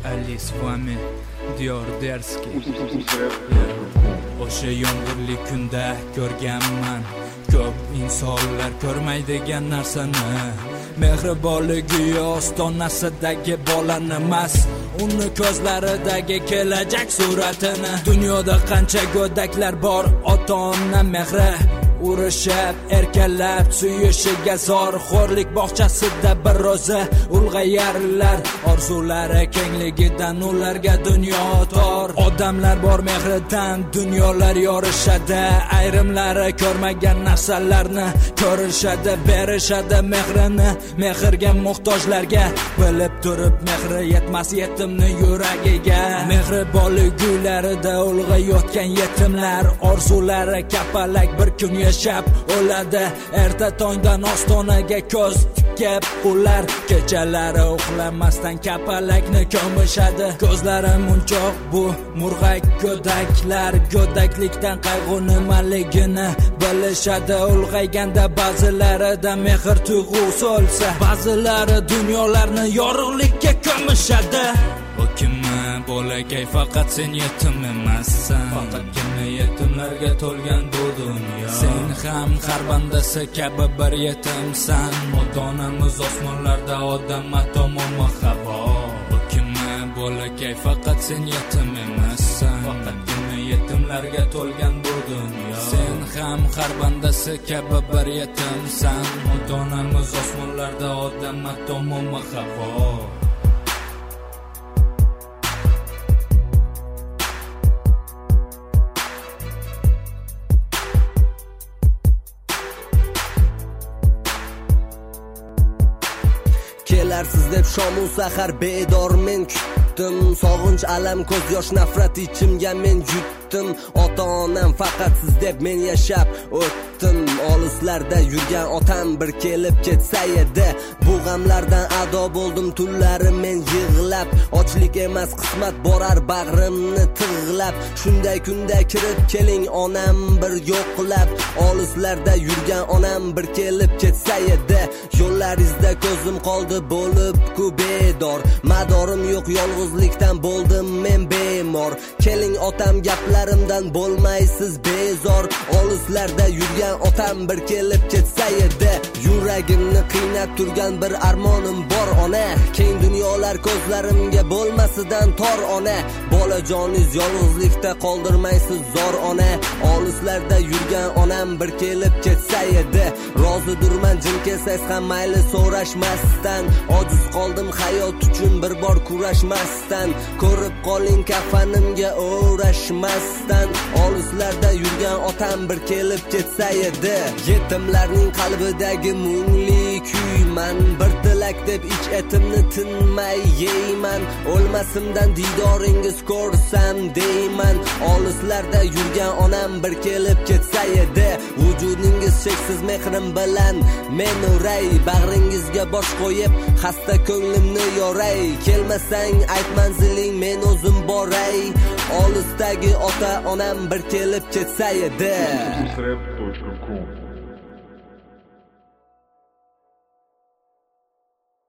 Ali s vami diyor derski. O'sha yomg'irli kunda ko'rganman ko'p insonlar ko'rmaydigan narsani. Mehribonligi ostonasidagi bolani emas, uni ko'zlaridagi kelajak suratini. Dunyoda qancha go'daklar bor, ota-ona mehri urishib, erkalab, suyishiga zor. Xo'rlik bog'chasida bir ro'za ulg'ayarlar, orzulari kengligidan ularga dunyo tor. Odamlar bor mehridan dunyolar yorishadi, ayrimlari ko'rmagan narsalarni ko'rishadi, berishadi mehrini mehrga muhtojlarga. Bilib turib mehri yetmas yetimni yuragiga. Mehribonliklarida ulg'ayotgan yetimlar, orzulari kapalak bir kun yashab o'ladi. Erta tongdan ostonaga ko'z tikib ular kechalari uxlamasdan kapalakni ko'mishadi. Ko'zlari munchoq bu murg'ak go'daklar, go'daklikdan qayg'u nimaligini bilishadi. Ulg'ayganda ba'zilarida mehr tuyg'usi o'lsa, ba'zilari dunyolarni yorug'likka ko'mishadi. O kimmi bolakay, faqat sen yetim emassan, faqatgina yetimlarga to'lgan bu dunyo. Sen ham har bandasi kabi bir yetimsan. Ota-onamiz osmonlarda, odam atomoma havo. O kimmi bolakay, faqat sen yetim emassan, faqatgina yetimlarga to'lgan bu dunyo. Sen ham har bandasi kabi bir yetimsan. Ota-onamiz osmonlarda, odam atomoma havo. Kelarsiz deb shomu sahar bedor men kutdim. Sog'inch, alam, ko'z yosh, nafrat ichimga men yutdim. Ota-onam faqat siz deb men yashab o'tdim. Olislarda yurgan otam bir kelib ketsa edi, bu g'amlardan ado bo'ldim tunlari men yig'lab. Ochlik emas qismat borar bag'rimni tig'lab. Shunday kunda kirib keling onam bir yo'qlab. Olislarda yurgan onam bir kelib ketsa edi, yo'llaringizda ko'zim qoldi bo'lib ku bedor. Madorim yo'q, yolg'izlikdan bo'ldim men bemor. Keling otam, gaplarimdan bo'lmaysiz bezor. Olislarda yurgan otam bir kelib ketsa edi, yuragimni qiynab turgan bir armonim bor ona. Keng dunyolar ko'zlarimga bo'lmasidan tor ona. Bolajoningiz yolg'izlikda qoldirmaysiz zor ona. Olislarda yurgan onam bir kelib ketsa edi, rozidurman jin kelsangiz ham mayli so'rashmasdan. Ojiz qoldim hayot uchun bir bor kurashmasdan. Ko'rib qoling kafanimga o'rashmasdan. Olislarda yurgan otam bir kelib ketsa edi, yetimlarning qalbidagi mungli kuyman. Bir tilak deb ich etimni tinmay yeyman. O'lmasimdan didoringiz ko'rsam deyman. Olislarda yurgan onam bir kelib ketsa edi, vujudingiz cheksiz mehrim bilan men uray. Bag'ringizga bosh qo'yib xasta ko'nglimni yoray. Kelmasang ayt manziling, men o'zim boray. Olisdagi ota onam bir kelib ketsa edi.